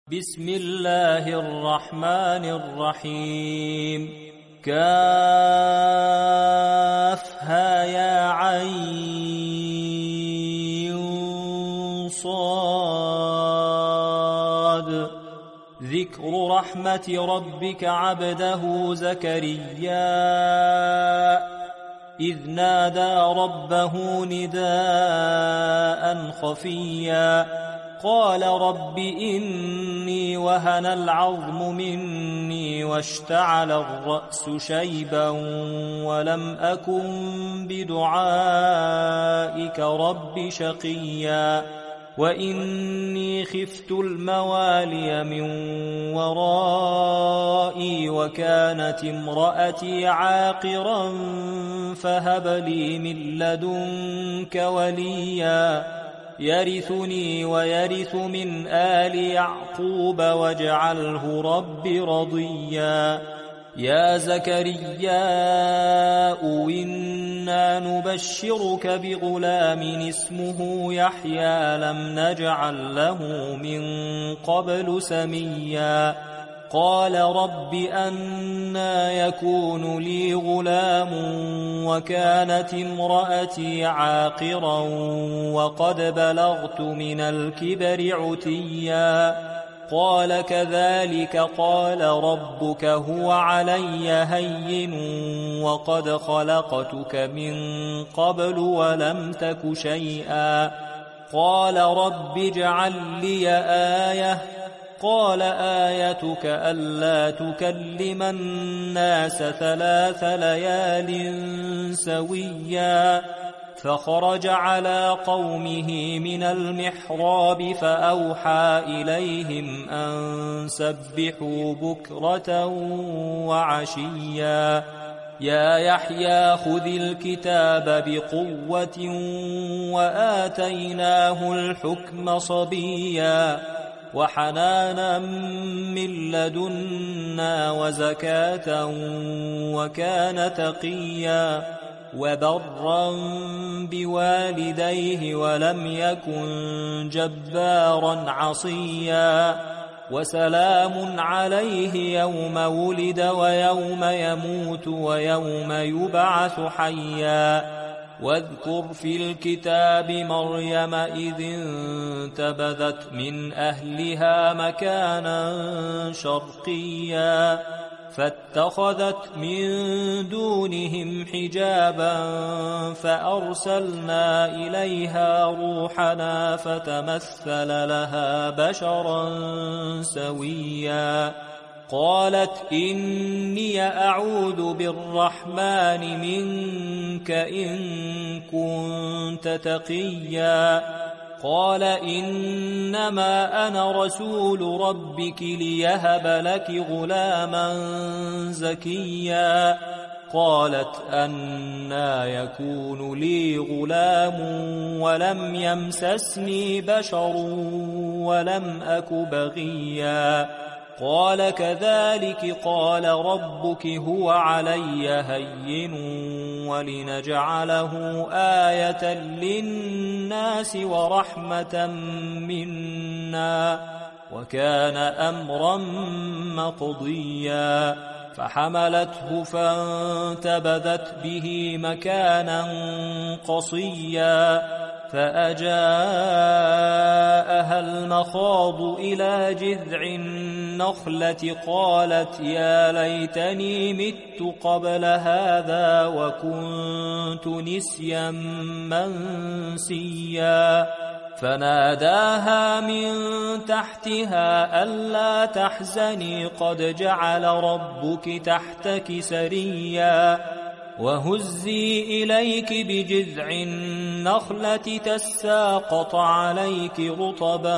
بسم الله الرحمن الرحيم كافها يا عين صاد ذكر رحمة ربك عبده زكريا إذ نادى ربه نداء خفيا قال رب إني وهن العظم مني واشتعل الرأس شيبا ولم أكن بدعائك رب شقيا وإني خفت الموالي من ورائي وكانت امرأتي عاقرا فهب لي من لدنك وليا يرثني ويرث من آل يعقوب واجعله رب رضيا يا زكريا إنا نبشرك بغلام اسمه يحيى لم نجعل له من قبل سميا قال رب أنى يكون لي غلام وكانت امرأتي عاقرا وقد بلغت من الكبر عتيا قال كذلك قال ربك هو علي هين وقد خلقتك من قبل ولم تك شيئا قال رب اجعل لي آية قال آيتك ألا تكلم الناس 3 ليال سويا فخرج على قومه من المحراب فأوحى إليهم أن سبحوا بكرة وعشيا يا يحيى خذ الكتاب بقوة وآتيناه الحكم صبيا وحنانا من لدنا وزكاة وكان تقيا وبرا بوالديه ولم يكن جبارا عصيا وسلام عليه يوم ولد ويوم يموت ويوم يبعث حيا واذكر في الكتاب مريم إذ انتبذت من أهلها مكانا شرقيا فاتخذت من دونهم حجابا فأرسلنا إليها روحنا فتمثل لها بشرا سويا قالت إني أعوذ بالرحمن منك إن كنت تقيا قال إنما أنا رسول ربك ليهب لك غلاما زكيا قالت أنى يكون لي غلام ولم يمسسني بشر ولم أك بغيا قال كذلك قال ربك هو علي هين ولنجعله آية للناس ورحمة منا وكان أمرا مقضيا فحملته فانتبذت به مكانا قصيا فأجاءها المخاض إلى جذع النخلة قالت يا ليتني مت قبل هذا وكنت نسيا منسيا فناداها من تحتها ألا تحزني قد جعل ربك تحتك سريا وهزي إليك بجذع النخلة تساقط عليك رطبا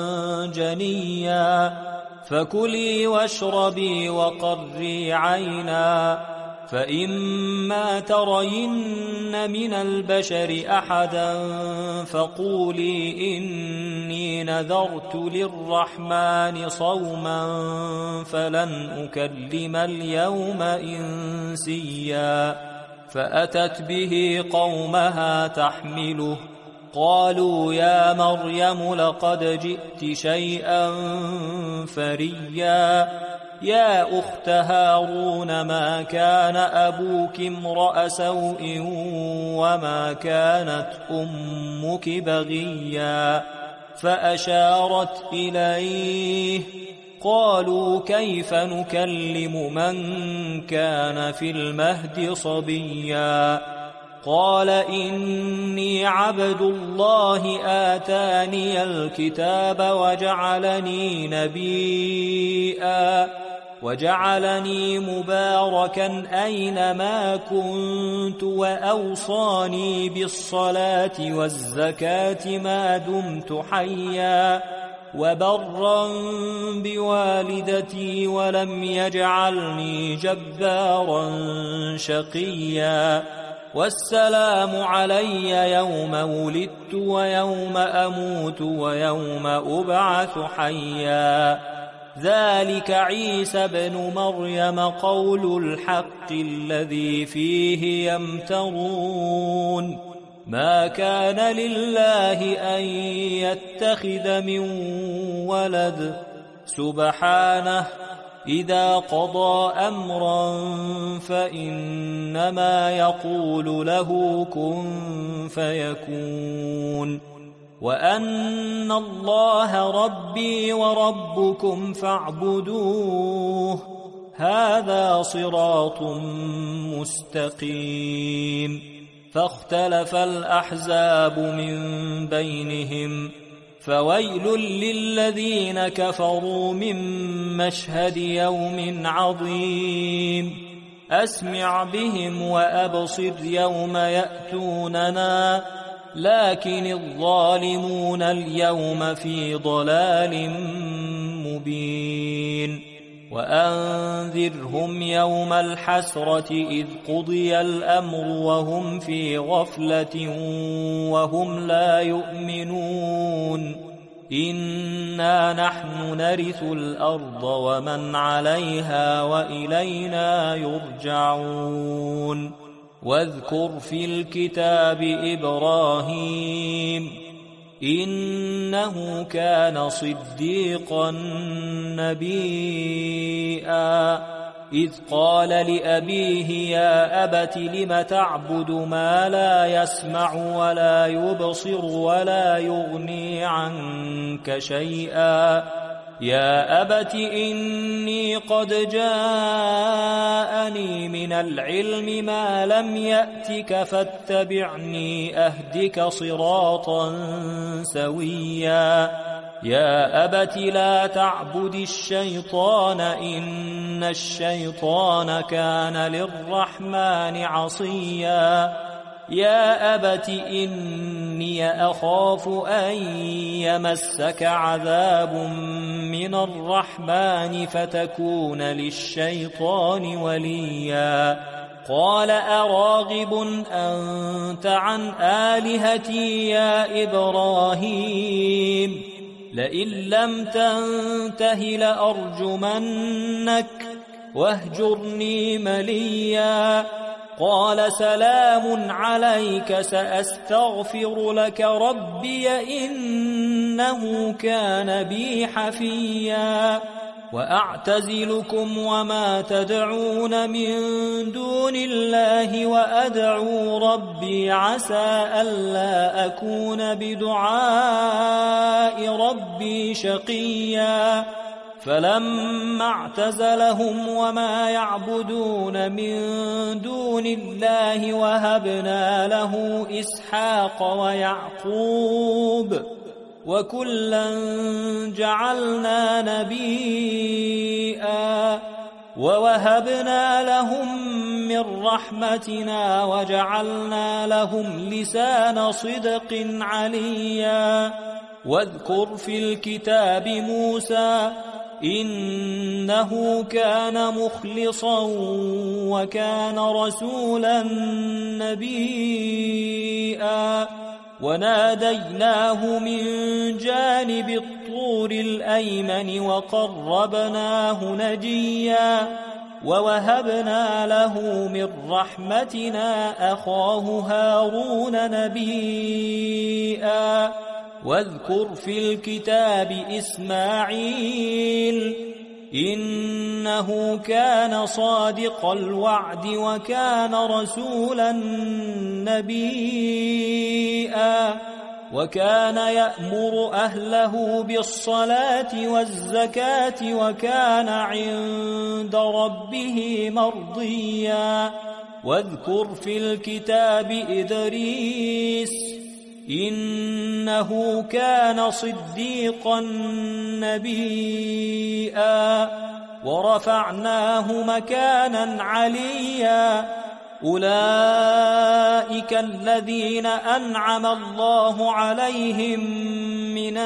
جنيا فكلي واشربي وقري عينا فإما ترين من البشر أحدا فقولي إني نذرت للرحمن صوما فلن أكلم اليوم إنسيا فأتت به قومها تحمله قالوا يا مريم لقد جئت شيئا فريا يا أخت هارون ما كان أبوك امرأ سوء وما كانت أمك بغيا فأشارت إليه قالوا كيف نكلم من كان في المهد صبيا قال إني عبد الله آتاني الكتاب وجعلني نبيا وجعلني مباركا أينما كنت وأوصاني بالصلاة والزكاة ما دمت حيا وبرا بوالدتي ولم يجعلني جبارا شقيا والسلام علي يوم ولدت ويوم أموت ويوم أبعث حيا ذلك عيسى بن مريم قول الحق الذي فيه يمترون ما كان لله أن يتخذ من ولد سبحانه إذا قضى أمرا فإنما يقول له كن فيكون وأن الله ربي وربكم فاعبدوه هذا صراط مستقيم فاختلف الأحزاب من بينهم فويل للذين كفروا من مشهد يوم عظيم أسمع بهم وأبصر يوم يأتوننا لكن الظالمون اليوم في ضلال مبين وأنذرهم يوم الحسرة إذ قضي الأمر وهم في غفلة وهم لا يؤمنون إنا نحن نرث الأرض ومن عليها وإلينا يرجعون واذكر في الكتاب إبراهيم إنه كان صديقا نبيا إذ قال لأبيه يا أبت لم تعبد ما لا يسمع ولا يبصر ولا يغني عنك شيئا يا أبت إني قد جاءني من العلم ما لم يأتك فاتبعني أهدك صراطا سويا يا أبت لا تعبد الشيطان إن الشيطان كان للرحمن عصيا يا أبت إني أخاف أن يمسك عذاب من الرحمن فتكون للشيطان وليا قال أراغب أنت عن آلهتي يا إبراهيم لئن لم تنته لأرجمنك واهجرني مليا قال سلام عليك سأستغفر لك ربي إنه كان بي حفيا وأعتزلكم وما تدعون من دون الله وأدعو ربي عسى ألا أكون بدعاء ربي شقيا فلما اعتزلهم وما يعبدون من دون الله وهبنا له إسحاق ويعقوب وكلا جعلنا نبيا ووهبنا لهم من رحمتنا وجعلنا لهم لسان صدق عليا واذكر في الكتاب موسى إنه كان مخلصا وكان رسولا نبيا وناديناه من جانب الطور الأيمن وقربناه نجيا ووهبنا له من رحمتنا أخاه هارون نبيا واذكر في الكتاب إسماعيل إنه كان صادق الوعد وكان رسولا نبيا وكان يأمر أهله بالصلاة والزكاة وكان عند ربه مرضيا واذكر في الكتاب إدريس إنه كان صديقا نبيا ورفعناه مكانا عليا أولئك الذين أنعم الله عليهم من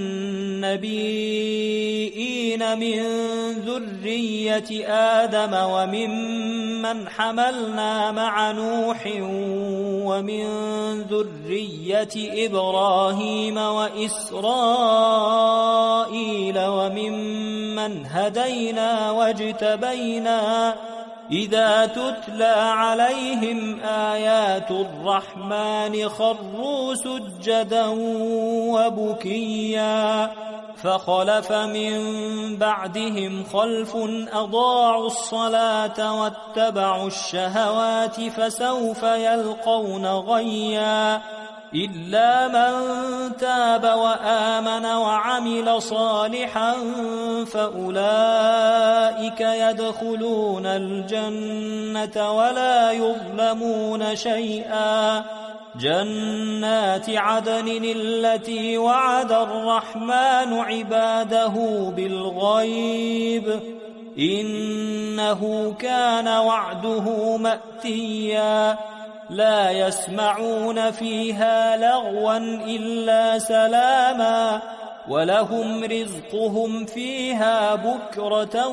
النبيين من ذرية آدم وممن حملنا مع نوح ومن ذرية إبراهيم وإسرائيل وممن هدينا واجتبينا إذا تتلى عليهم آيات الرحمن خروا سجدا وبكيا فخلف من بعدهم خلف أضاعوا الصلاة واتبعوا الشهوات فسوف يلقون غيا إلا من تاب وآمن وعمل صالحا فأولئك يدخلون الجنة ولا يظلمون شيئا جنات عدن التي وعد الرحمن عباده بالغيب إنه كان وعده مأتيا لا يسمعون فيها لغوا إلا سلاما ولهم رزقهم فيها بكرة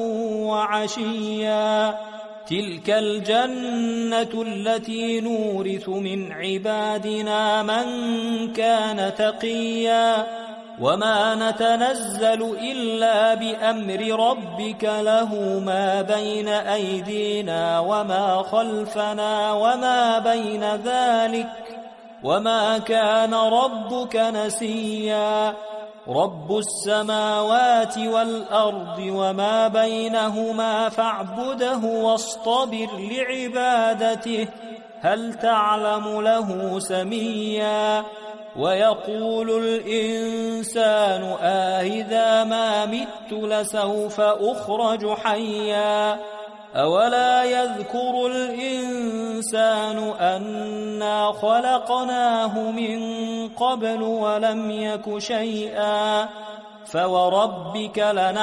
وعشيا تلك الجنة التي نورث من عبادنا من كان تقيا وما نتنزل إلا بأمر ربك له ما بين أيدينا وما خلفنا وما بين ذلك وما كان ربك نسيا رب السماوات والأرض وما بينهما فاعبده واصطبر لعبادته هل تعلم له سميا ويقول الإنسان أإذا ما مت لسوف أخرج حيا أولا يذكر الإنسان أنا خلقناه من قبل ولم يك شيئا فوربك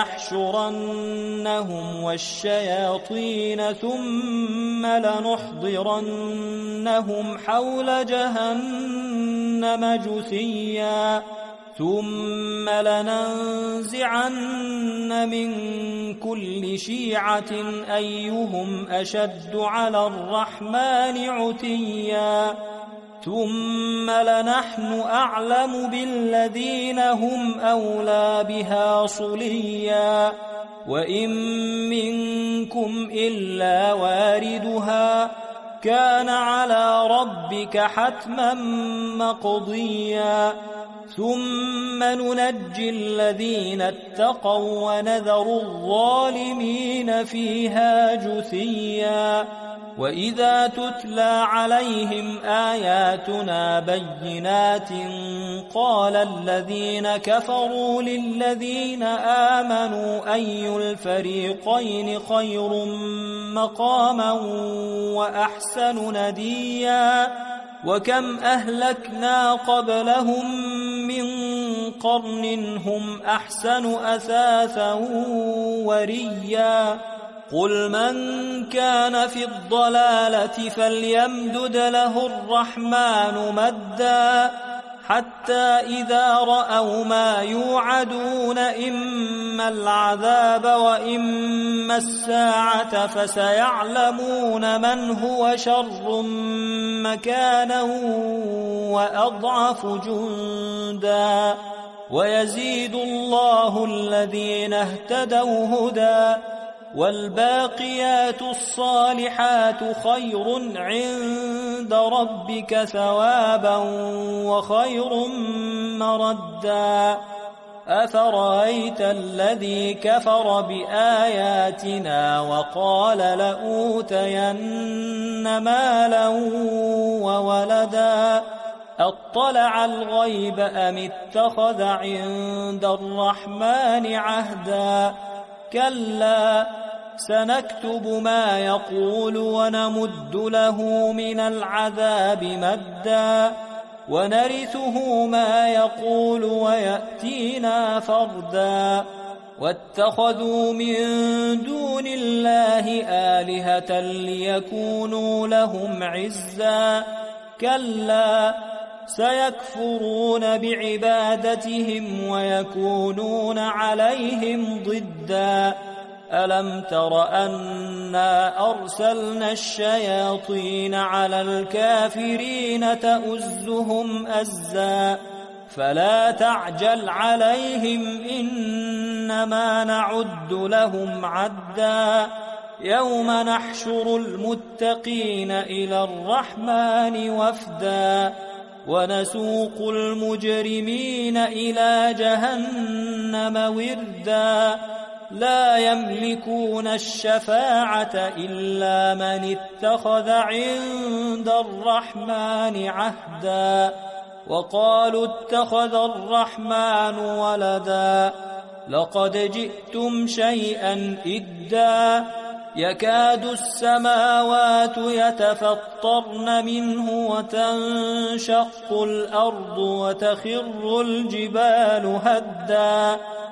لنحشرنهم والشياطين ثم لنحضرنهم حول جهنم جثيا ثم لننزعن من كل شيعة أيهم أشد على الرحمن عتيا ثم لنحن أعلم بالذين هم أولى بها صليا وإن منكم إلا واردها كان على ربك حتما مقضيا ثم ننجي الذين اتقوا ونذر الظالمين فيها جثيا وإذا تتلى عليهم آياتنا بينات قال الذين كفروا للذين آمنوا أي الفريقين خير مقاما وأحسن نديا وكم أهلكنا قبلهم من قرن هم أحسن أثاثا وريا قل من كان في الضلالة فليمدد له الرحمن مدا حتى إذا رأوا ما يوعدون إما العذاب وإما الساعة فسيعلمون من هو شر مكانا وأضعف جندا ويزيد الله الذين اهتدوا هدى والباقيات الصالحات خير عند ربك ثوابا وخير مردا أفرأيت الذي كفر بآياتنا وقال لأوتين مالا وولدا أطلع الغيب أم اتخذ عند الرحمن عهدا كلا سنكتب ما يقول ونمد له من العذاب مدا ونرثه ما يقول ويأتينا فردا واتخذوا من دون الله آلهة ليكونوا لهم عزا كلا سيكفرون بعبادتهم ويكونون عليهم ضدا ألم تر أنا أرسلنا الشياطين على الكافرين تؤزهم أزا فلا تعجل عليهم إنما نعد لهم عدا يوم نحشر المتقين إلى الرحمن وفدا ونسوق المجرمين إلى جهنم وردا لا يملكون الشفاعة إلا من اتخذ عند الرحمن عهدا وقالوا اتخذ الرحمن ولدا لقد جئتم شيئا إدا يكاد السماوات يتفطرن منه وتنشق الأرض وتخر الجبال هدا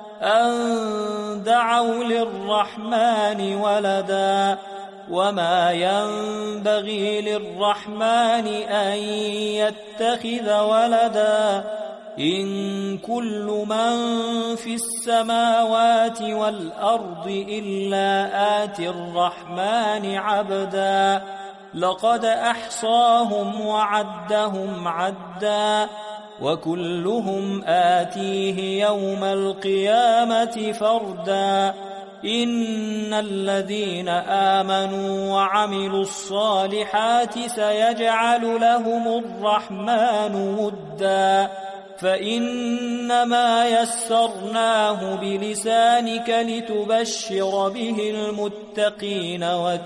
أن دعوا للرحمن ولدا وما ينبغي للرحمن أن يتخذ ولدا إن كل من في السماوات والأرض إلا آتي الرحمن عبدا لقد أحصاهم وعدهم عدا وكلهم آتيه يوم القيامة فردا إن الذين آمنوا وعملوا الصالحات سيجعل لهم الرحمن ودا فإنما يسرناه بلسانك لتبشر به المتقين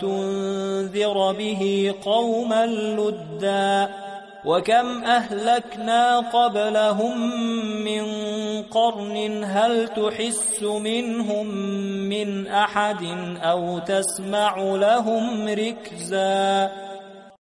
وتنذر به قوما لدا وكم أهلكنا قبلهم من قرن هل تحس منهم من أحد أو تسمع لهم ركزا